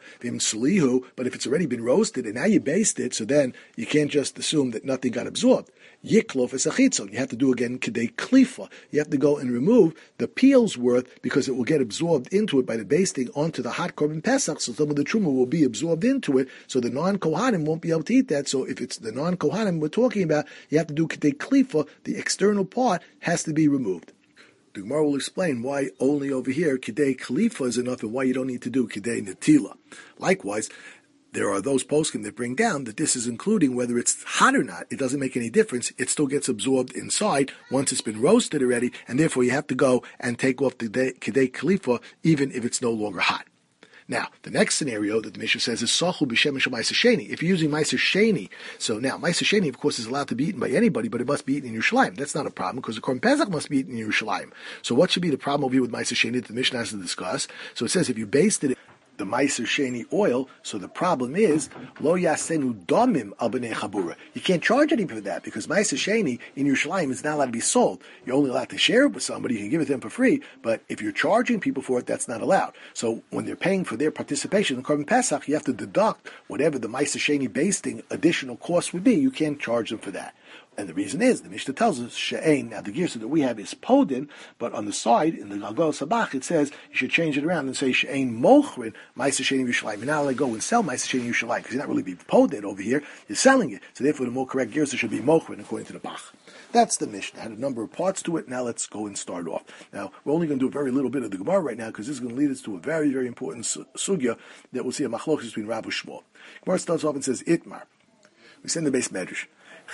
But if it's already been roasted and now you baste it, so then you can't just assume that nothing got absorbed. Yiklof es achitzon. You have to do again kidei klifa. You have to go and remove the peel's worth, because it will get absorbed into it by the basting onto the hot Korban Pesach, so some of the truma will be absorbed into it, so the non-Kohanim won't be able to eat that. So if it's the non-Kohanim we're talking about, you have to do kidei klifa, the external part has to be removed. The Gemara will explain why only over here kidei klifa is enough and why you don't need to do kidei netila. Likewise, there are those poskim that bring down that this is including whether it's hot or not. It doesn't make any difference. It still gets absorbed inside once it's been roasted already, and therefore you have to go and take off the kidei klifa even if it's no longer hot. Now, the next scenario that the Mishnah says is Sachu b'shem ma'aser sheni. If you're using ma'aser sheni, so now ma'aser sheni, of course, is allowed to be eaten by anybody, but it must be eaten in Yerushalayim. That's not a problem, because the Korban Pesach must be eaten in Yerushalayim. So what should be the problem over here with ma'aser sheni that the Mishnah has to discuss? So it says if you basted it the ma'aser sheni oil, so the problem is lo yasenu domim al b'nei chabura. You can't charge anything for that, because ma'aser sheni in Yerushalayim is not allowed to be sold. You're only allowed to share it with somebody. You can give it to them for free, but if you're charging people for it, that's not allowed. So when they're paying for their participation in Korban Pesach, you have to deduct whatever the ma'aser sheni basting additional cost would be. You can't charge them for that. And the reason is, the Mishnah tells us, she'ein, now the girsa that we have is podin, but on the side, in the Galgal Sabach, it says, you should change it around and say, she'ein mochrin, ma'aseh she'ein Yerushalayim. You're not allowed to go and sell ma'aseh she'ein Yerushalayim, because you're not really being podin over here, you're selling it. So therefore, the more correct girsa should be mochrin, according to the Bach. That's the Mishnah. It had a number of parts to it. Now let's go and start off. Now, we're only going to do a very little bit of the Gemara right now, because this is going to lead us to a very, very important sugya that we'll see a machlokes between Rav and Shmuel. Gemara starts off and says, Itmar. We send the base medrash.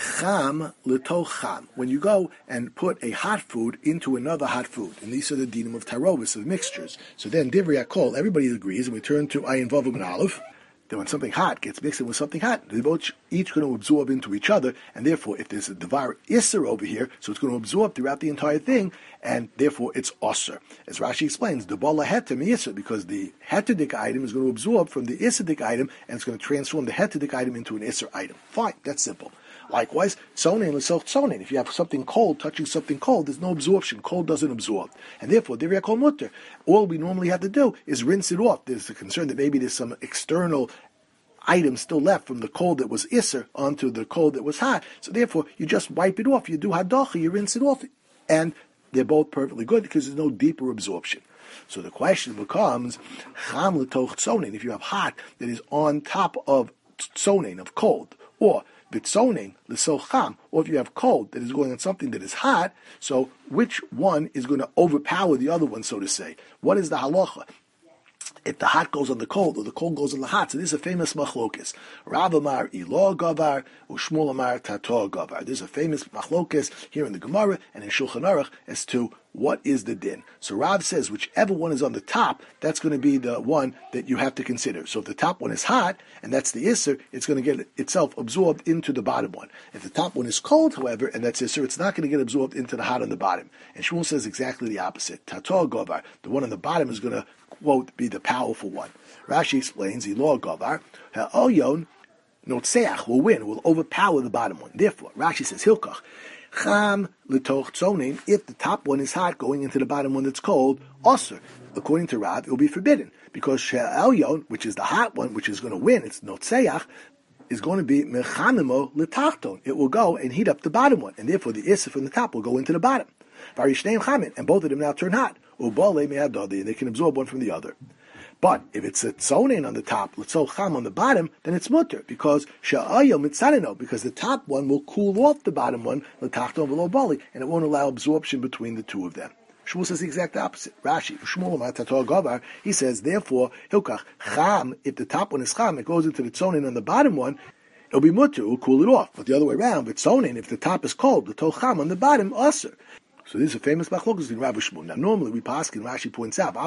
Cham l'toch cham. When you go and put a hot food into another hot food, and these are the dinim of tarovis, of mixtures. So then, divrei hakol, everybody agrees, and we turn to ayin vav and aleph, that when something hot gets mixed in with something hot, they're both each going to absorb into each other, and therefore, if there's a devar isser over here, so it's going to absorb throughout the entire thing, and therefore it's osser. As Rashi explains, the bala heter isser, because the heterik item is going to absorb from the issedik item, and it's going to transform the heterik item into an isser item. Fine, that's simple. Likewise, tzonein l'soch tzonein. If you have something cold touching something cold, there's no absorption. Cold doesn't absorb. And therefore, divrei hakol mutter. All we normally have to do is rinse it off. There's a concern that maybe there's some external item still left from the cold that was isser onto the cold that was hot. So therefore, you just wipe it off. You do hadacha, you rinse it off. And they're both perfectly good because there's no deeper absorption. So the question becomes, cham l'toch tzonein. If you have hot that is on top of tzonein, of cold, or bitzonein l'soch cham, or if you have cold that is going on something that is hot, so which one is going to overpower the other one, so to say? What is the halacha? If the hot goes on the cold, or the cold goes on the hot, so this is a famous machlokes. Rav Amar ilo gavar, u'Shmuel Amar tato gavar. There's a famous machlokes here in the Gemara and in Shulchan Aruch as to what is the din. So Rav says whichever one is on the top, that's going to be the one that you have to consider. So if the top one is hot, and that's the isser, it's going to get itself absorbed into the bottom one. If the top one is cold, however, and that's isser, it's not going to get absorbed into the hot on the bottom. And Shmuel says exactly the opposite. Tato gavar, the one on the bottom is going to, quote, be the powerful one. Rashi explains, Ilo gavar, ha'oyon notseach will win, will overpower the bottom one. Therefore, Rashi says, Hilkach, cham l'toch tzonein, if the top one is hot going into the bottom one that's cold, osir. According to Rav, it will be forbidden, because she'elyon, which is the hot one, which is going to win, it's notseach, is going to be mechanimo l'tachton. It will go and heat up the bottom one, and therefore the isser from the top will go into the bottom. Varishneim chamin, and both of them now turn hot. Ubale me'adadi, and they can absorb one from the other. But if it's a tzonein on the top, l'tzoch cham on the bottom, then it's mutter, because she'ayel mitzanino, because the top one will cool off the bottom one, l'tachton v'lo bali, and it won't allow absorption between the two of them. Shmuel says the exact opposite. Rashi, Shmuel Amar tato gavar, he says, therefore, hilkach cham, if the top one is cham, it goes into the tzonein on the bottom one, it'll be mutter, it'll cool it off. But the other way around, with tzonein, if the top is cold, the l'tzoch cham on the bottom, aser. So this is a famous machlokes in Rav and Shmuel. Now normally we paskin, Rashi points out,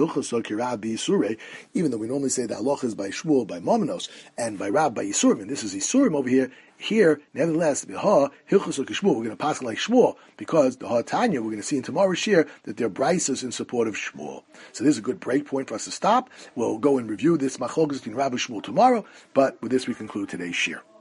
even though we normally say the halacha is by Shmuel, by Momenos, and by Rav by Yisurim, and this is Yisurim over here. Here, nevertheless, we're going to paskin like Shmuel, because the Tanya, we're going to see in tomorrow's shir that there are brises in support of Shmuel. So this is a good break point for us to stop. We'll go and review this machlokes in Rav and Shmuel tomorrow, but with this we conclude today's shir.